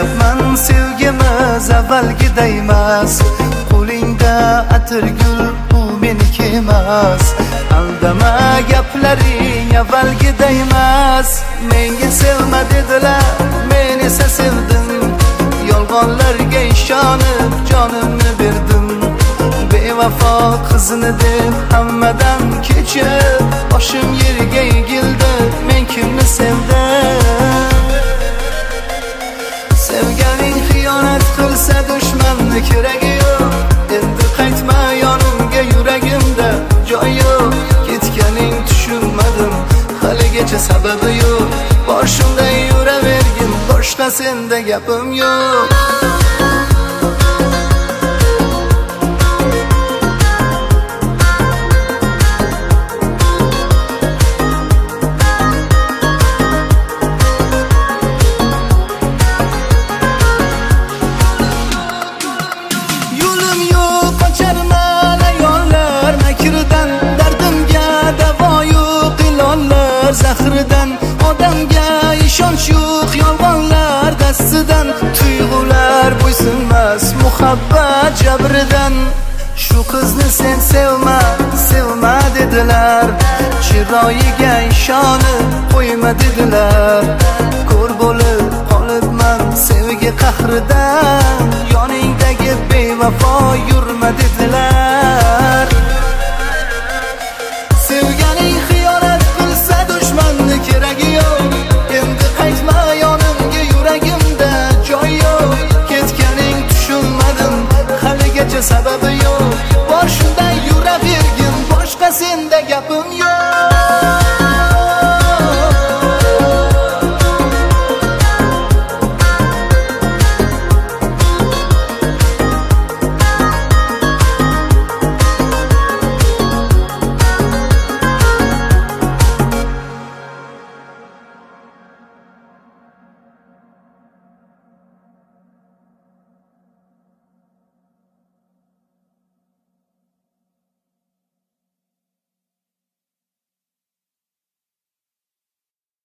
Sezayapman sevgimiz avvalgiday emas. Qo'lingda atirgul u meniki emas. Aldama gaplaring avvalgiday emas. Menga sevma dedilar, men esa sevdim. Yolg'onlarga ishonib jonimni berdim. Bevafo qizni deb hammadan kechib boshim yerga egildi. Men kimni sevdim? Sevganing xiyonat qilsa dushmanni keragi yo'q. Endi qaytma yonimga, yuragimda joy yo'q. Ketganing tushunmadim, haligacha sababi yo'q. Boshimda yuravergin, boshqa senda gapim yo'q. Zahridan odamga ishonch yo'q, yolg'onlar dastidan. Tuyg'ular bo'ysunmas muhabbat jabridan. Shu qizni sen sevma, sevma dedilar. Chiroyiga ishonib qo'yma dedilar. Ko'r bo'lib qolibman sevgi qahridan. Yoningdagi bevafo yurma dedilar.